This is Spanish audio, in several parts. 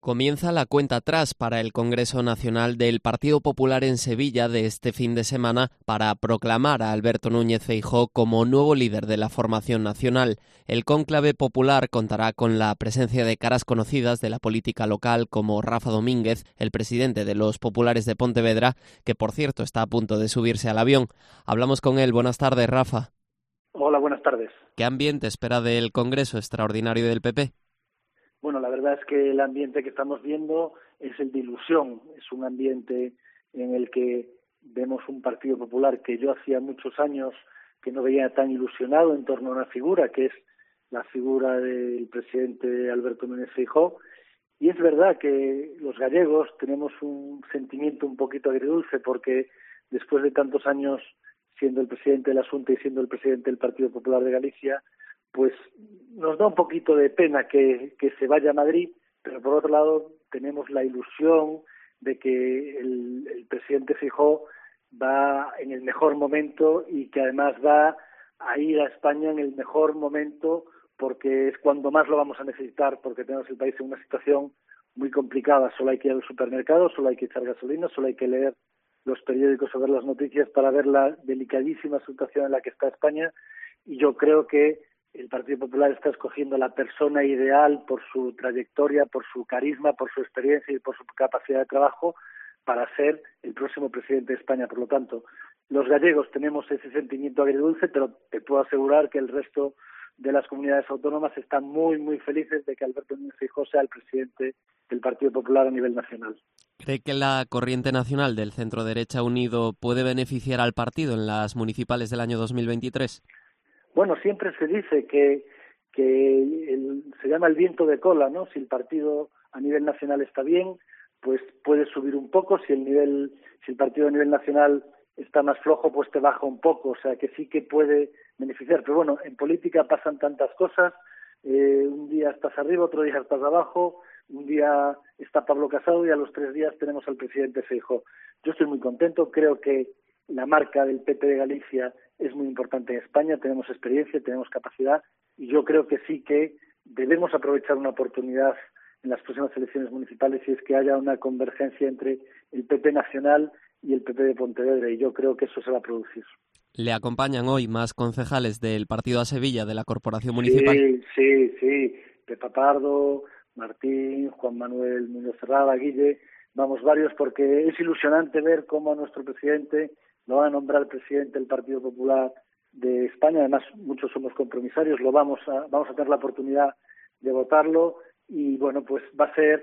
Comienza la cuenta atrás para el Congreso Nacional del Partido Popular en Sevilla de este fin de semana para proclamar a Alberto Núñez Feijóo como nuevo líder de la formación nacional. El cónclave popular contará con la presencia de caras conocidas de la política local como Rafa Domínguez, el presidente de los populares de Pontevedra, que por cierto está a punto de subirse al avión. Hablamos con él. Buenas tardes, Rafa. Hola, buenas tardes. ¿Qué ambiente espera del Congreso extraordinario del PP? Bueno, la verdad es que el ambiente que estamos viendo es el de ilusión. Es un ambiente en el que vemos un Partido Popular que yo hacía muchos años que no veía tan ilusionado en torno a una figura, que es la figura del presidente Alberto Núñez Feijóo. Y es verdad que los gallegos tenemos un sentimiento un poquito agridulce porque después de tantos años siendo el presidente de la Xunta y siendo el presidente del Partido Popular de Galicia, pues nos da un poquito de pena que se vaya a Madrid, pero por otro lado tenemos la ilusión de que el presidente Feijóo va en el mejor momento y que además va a ir a España en el mejor momento porque es cuando más lo vamos a necesitar, porque tenemos el país en una situación muy complicada. Solo hay que ir al supermercado, solo hay que echar gasolina, solo hay que leer los periódicos o ver las noticias para ver la delicadísima situación en la que está España, y yo creo que el Partido Popular está escogiendo la persona ideal por su trayectoria, por su carisma, por su experiencia y por su capacidad de trabajo para ser el próximo presidente de España. Por lo tanto, los gallegos tenemos ese sentimiento agridulce, pero te puedo asegurar que el resto de las comunidades autónomas están muy, muy felices de que Alberto Núñez Feijóo sea el presidente del Partido Popular a nivel nacional. ¿Cree que la corriente nacional del centro-derecha unido puede beneficiar al partido en las municipales del año 2023? Bueno, siempre se dice que se llama el viento de cola, ¿no? Si el partido a nivel nacional está bien, pues puede subir un poco. Si el partido a nivel nacional está más flojo, pues te baja un poco. O sea, que sí que puede beneficiar. Pero bueno, en política pasan tantas cosas. Un día estás arriba, otro día estás abajo. Un día está Pablo Casado y a los 3 días tenemos al presidente Feijóo. Yo estoy muy contento. Creo que la marca del PP de Galicia es muy importante en España, tenemos experiencia, tenemos capacidad, y yo creo que sí que debemos aprovechar una oportunidad en las próximas elecciones municipales si es que haya una convergencia entre el PP nacional y el PP de Pontevedra, y yo creo que eso se va a producir. ¿Le acompañan hoy más concejales del partido a Sevilla de la Corporación Municipal? Sí. Pepa Pardo, Martín, Juan Manuel Muñoz Cerrada, Guille, vamos varios, porque es ilusionante ver cómo a nuestro presidente lo van a nombrar presidente del Partido Popular de España. Además, muchos somos compromisarios, vamos a tener la oportunidad de votarlo, y bueno, pues va a ser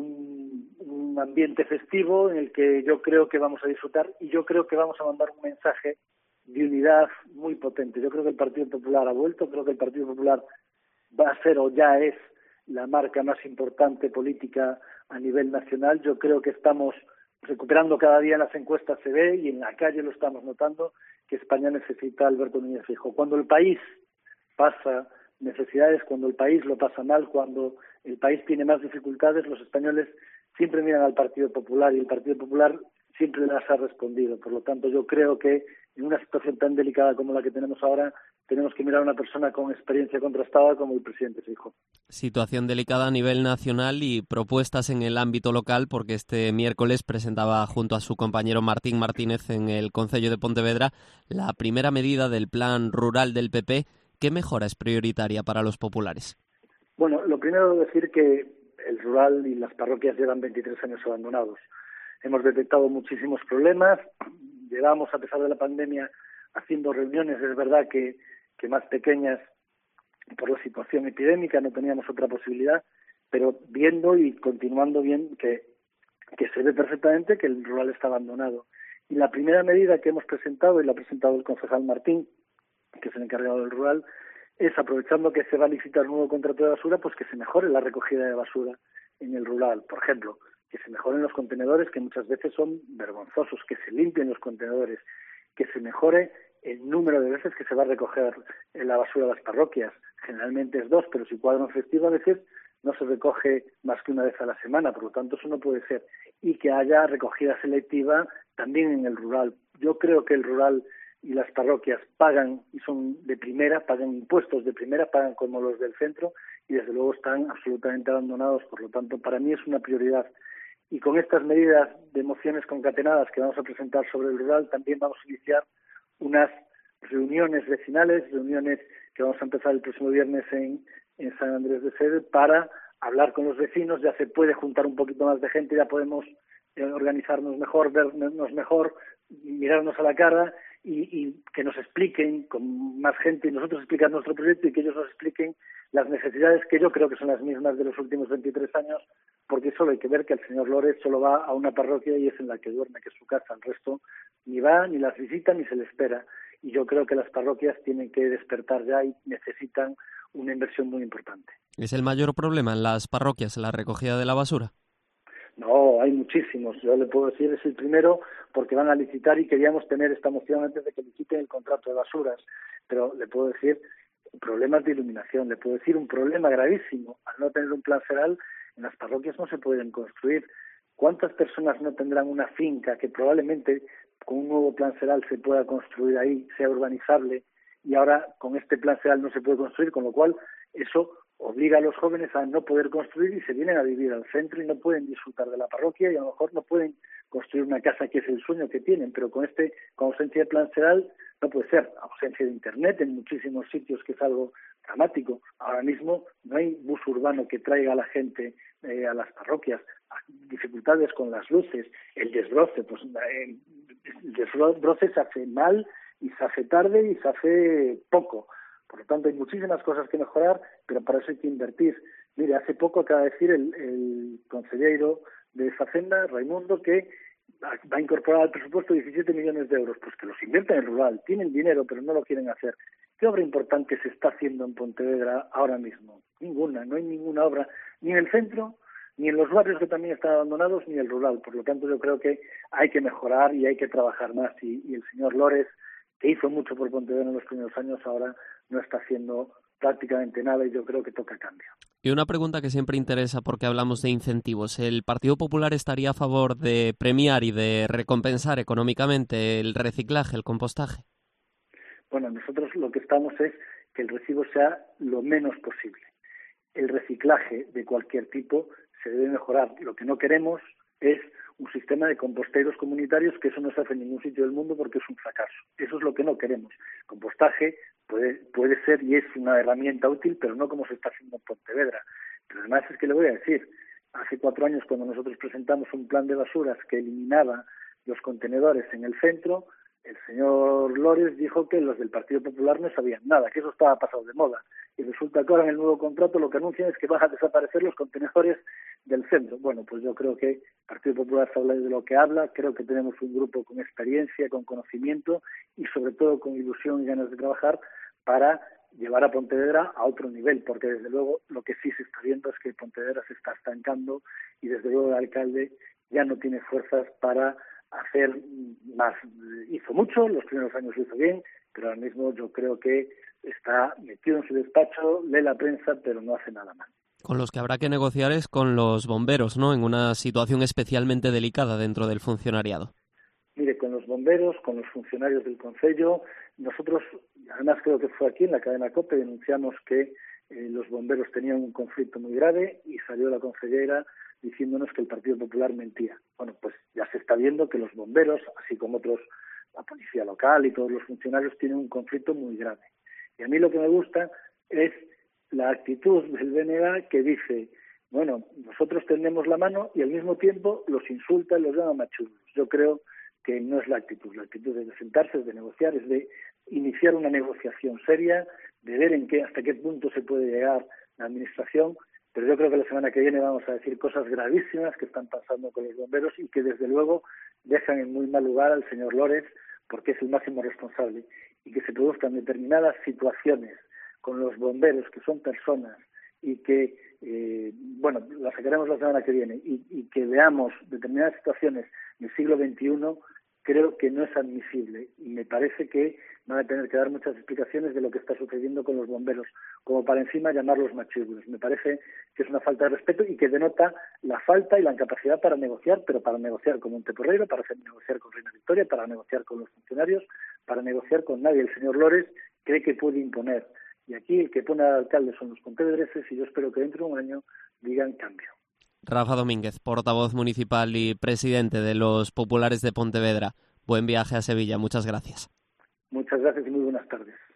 un ambiente festivo en el que yo creo que vamos a disfrutar, y yo creo que vamos a mandar un mensaje de unidad muy potente. Yo creo que el Partido Popular ha vuelto, creo que el Partido Popular va a ser o ya es la marca más importante política a nivel nacional. Yo creo que estamos recuperando cada día en las encuestas, se ve, y en la calle lo estamos notando, que España necesita a Alberto Núñez Feijóo. Cuando el país pasa necesidades, cuando el país lo pasa mal, cuando el país tiene más dificultades, los españoles siempre miran al Partido Popular, y el Partido Popular siempre las ha respondido. Por lo tanto, yo creo que en una situación tan delicada como la que tenemos ahora, tenemos que mirar a una persona con experiencia contrastada como el presidente Feijóo. Situación delicada a nivel nacional y propuestas en el ámbito local, porque este miércoles presentaba junto a su compañero Martín Martínez en el Concello de Pontevedra la primera medida del plan rural del PP. ¿Qué mejora es prioritaria para los populares? Bueno, lo primero es decir que el rural y las parroquias llevan 23 años abandonados. Hemos detectado muchísimos problemas, llevamos, a pesar de la pandemia, haciendo reuniones, es verdad que más pequeñas por la situación epidémica, no teníamos otra posibilidad, pero viendo y continuando bien que se ve perfectamente que el rural está abandonado. Y la primera medida que hemos presentado, y la ha presentado el concejal Martín, que es el encargado del rural, es, aprovechando que se va a licitar un nuevo contrato de basura, pues que se mejore la recogida de basura en el rural. Por ejemplo, que se mejoren los contenedores, que muchas veces son vergonzosos, que se limpien los contenedores, que se mejore el número de veces que se va a recoger la basura de las parroquias. Generalmente es 2, pero si cuadran festivo a veces no se recoge más que una vez a la semana, por lo tanto eso no puede ser. Y que haya recogida selectiva también en el rural. Yo creo que el rural y las parroquias pagan y son de primera, pagan impuestos de primera, pagan como los del centro y desde luego están absolutamente abandonados. Por lo tanto, para mí es una prioridad. Y con estas medidas de mociones concatenadas que vamos a presentar sobre el rural, también vamos a iniciar unas reuniones vecinales, reuniones que vamos a empezar el próximo viernes en San Andrés de Sede para hablar con los vecinos. Ya se puede juntar un poquito más de gente, ya podemos organizarnos mejor, vernos mejor, mirarnos a la cara y que nos expliquen con más gente y nosotros explicar nuestro proyecto y que ellos nos expliquen las necesidades que yo creo que son las mismas de los últimos 23 años, porque solo hay que ver que el señor Lórez solo va a una parroquia y es en la que duerme, que es su casa. El resto ni va, ni las visita, ni se le espera. Y yo creo que las parroquias tienen que despertar ya y necesitan una inversión muy importante. ¿Es el mayor problema en las parroquias la recogida de la basura? No, hay muchísimos. Yo le puedo decir, es el primero porque van a licitar y queríamos tener esta moción antes de que liciten el contrato de basuras. Pero le puedo decir problemas de iluminación, le puedo decir un problema gravísimo. Al no tener un plan feral, en las parroquias no se pueden construir. ¿Cuántas personas no tendrán una finca que probablemente con un nuevo plan feral se pueda construir ahí, sea urbanizable, y ahora con este plan feral no se puede construir, con lo cual eso obliga a los jóvenes a no poder construir y se vienen a vivir al centro y no pueden disfrutar de la parroquia y a lo mejor no pueden construir una casa que es el sueño que tienen, pero con ausencia de plan feral no puede ser, ausencia de internet en muchísimos sitios, que es algo dramático. Ahora mismo no hay bus urbano que traiga a la gente a las parroquias, dificultades con las luces, el desbroce, pues el desbroce se hace mal y se hace tarde y se hace poco. Por lo tanto, hay muchísimas cosas que mejorar, pero para eso hay que invertir. Mire, hace poco acaba de decir el consejero de Facenda, Raimundo, que va a incorporar al presupuesto 17 millones de euros. Pues que los invierten en rural, tienen dinero, pero no lo quieren hacer. ¿Qué obra importante se está haciendo en Pontevedra ahora mismo? Ninguna, no hay ninguna obra, ni en el centro, ni en los barrios que también están abandonados, ni en el rural. Por lo tanto, yo creo que hay que mejorar y hay que trabajar más. Y el señor Lórez, que hizo mucho por Pontevedra en los primeros años, ahora no está haciendo prácticamente nada y yo creo que toca cambio. Y una pregunta que siempre interesa porque hablamos de incentivos. ¿El Partido Popular estaría a favor de premiar y de recompensar económicamente el reciclaje, el compostaje? Bueno, nosotros lo que estamos es que el residuo sea lo menos posible. El reciclaje de cualquier tipo se debe mejorar. Lo que no queremos es un sistema de composteros comunitarios, que eso no se hace en ningún sitio del mundo porque es un fracaso. Eso es lo que no queremos. Compostaje puede ser y es una herramienta útil, pero no como se está haciendo en Pontevedra. Pero además es que le voy a decir, hace 4 años cuando nosotros presentamos un plan de basuras que eliminaba los contenedores en el centro, el señor Lórez dijo que los del Partido Popular no sabían nada, que eso estaba pasado de moda. Y resulta que ahora en el nuevo contrato lo que anuncian es que van a desaparecer los contenedores del centro. Bueno, pues yo creo que el Partido Popular sabe de lo que habla, creo que tenemos un grupo con experiencia, con conocimiento y sobre todo con ilusión y ganas de trabajar para llevar a Pontevedra a otro nivel, porque desde luego lo que sí se está viendo es que Pontevedra se está estancando y desde luego el alcalde ya no tiene fuerzas para hacer más. Hizo mucho, los primeros años lo hizo bien, pero ahora mismo yo creo que está metido en su despacho, lee la prensa, pero no hace nada más. Con los que habrá que negociar es con los bomberos, ¿no? En una situación especialmente delicada dentro del funcionariado. Mire, con los bomberos, con los funcionarios del Concello, nosotros, además creo que fue aquí en la cadena COPE, denunciamos que los bomberos tenían un conflicto muy grave y salió la consellera diciéndonos que el Partido Popular mentía. Bueno, pues ya se está viendo que los bomberos, así como otros, la policía local y todos los funcionarios, tienen un conflicto muy grave. Y a mí lo que me gusta es la actitud del BNG que dice, bueno, nosotros tendemos la mano y al mismo tiempo los insulta y los llama machulos. Yo creo que no es la actitud es de sentarse, es de negociar, es de iniciar una negociación seria, de ver hasta qué punto se puede llegar la administración, pero yo creo que la semana que viene vamos a decir cosas gravísimas que están pasando con los bomberos y que desde luego dejan en muy mal lugar al señor Lórez, porque es el máximo responsable, y que se produzcan determinadas situaciones con los bomberos, que son personas, y que, la sacaremos la semana que viene, y que veamos determinadas situaciones del siglo XXI, creo que no es admisible y me parece que van a tener que dar muchas explicaciones de lo que está sucediendo con los bomberos, como para encima llamarlos machirros. Me parece que es una falta de respeto y que denota la falta y la incapacidad para negociar, pero para negociar con Monteporreiro, para negociar con Reina Victoria, para negociar con los funcionarios, para negociar con nadie. El señor Lores cree que puede imponer. Y aquí el que pone al alcalde son los pontevedreses y yo espero que dentro de un año digan cambio. Rafa Domínguez, portavoz municipal y presidente de los populares de Pontevedra. Buen viaje a Sevilla. Muchas gracias. Muchas gracias y muy buenas tardes.